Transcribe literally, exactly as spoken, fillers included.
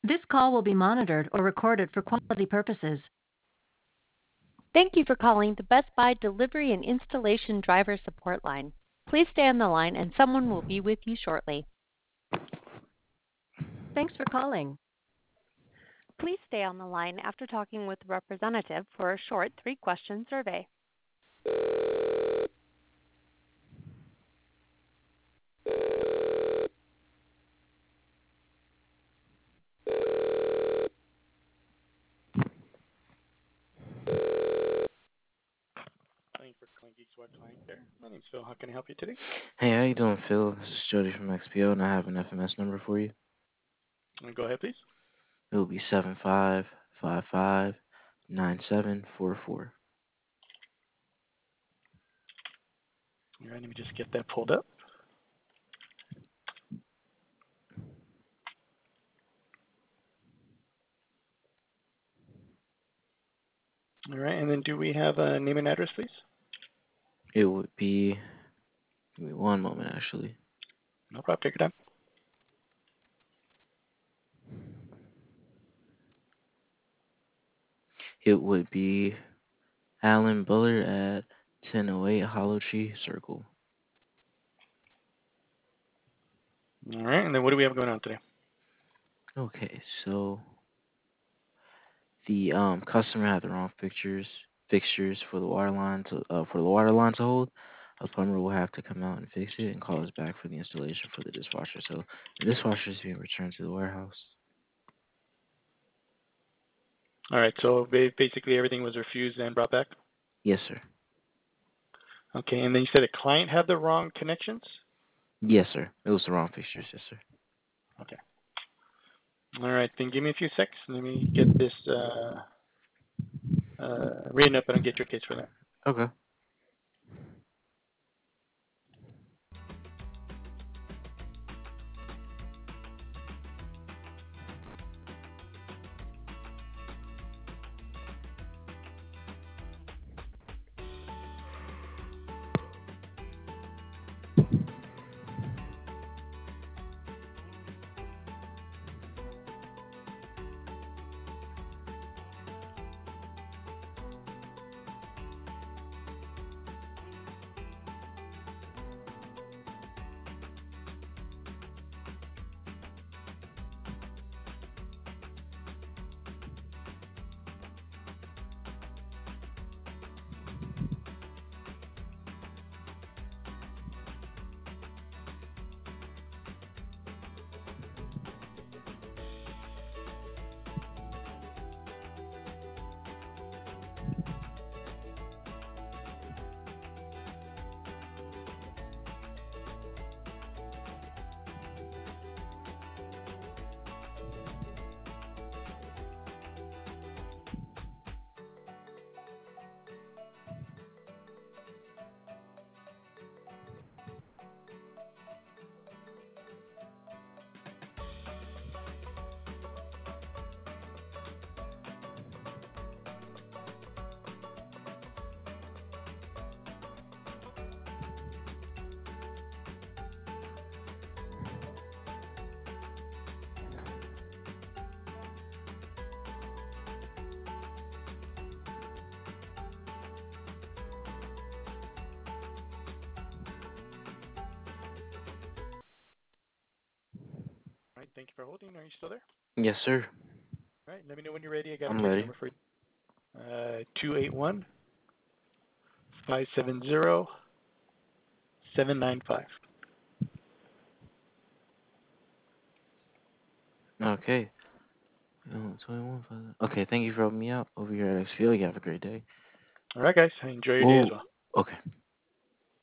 This call will be monitored or recorded for quality purposes. Thank you for calling the Best Buy Delivery and Installation Driver Support Line. Please stay on the line and someone will be with you shortly. Thanks for calling. Please stay on the line after talking with a representative for a short three-question survey. Thank you for calling Geeks Web Client Care. My name's Phil. How can I help you today? Hey, how you doing, Phil? This is Jody from X P O, and I have an F M S number for you. Uh, Go ahead, please. It will be seven five five five nine seven four four. All right, let me just get that pulled up. All right, and then do we have a name and address, please? It would be, give me one moment, actually. No problem. Take your time. It would be Alan Buller at ten oh eight Hollow Tree Circle. All right, and then what do we have going on today? Okay, so the um customer had the wrong fixtures fixtures for the water line to uh, for the water line to hold. A plumber will have to come out and fix it and call us back for the installation for the dishwasher. So the dishwasher is being returned to the warehouse. All right, so ba- basically everything was refused and brought back? Yes, sir. Okay, and then you said the client had the wrong connections? Yes, sir. It was the wrong fixtures. Yes, sir. Okay. All right, then give me a few seconds. Let me get this uh, uh, written up and I'll get your case for that. Okay. All right, thank you for holding. Are you still there? Yes, sir. All right, let me know when you're ready. I got a I'm case ready. number for you. Uh, two eight one, five seven zero, seven nine five. Okay. Oh, twenty-one. five- Okay, thank you for helping me out over here at X P O. You have a great day. All right, guys. Enjoy your day as Whoa. well. Okay.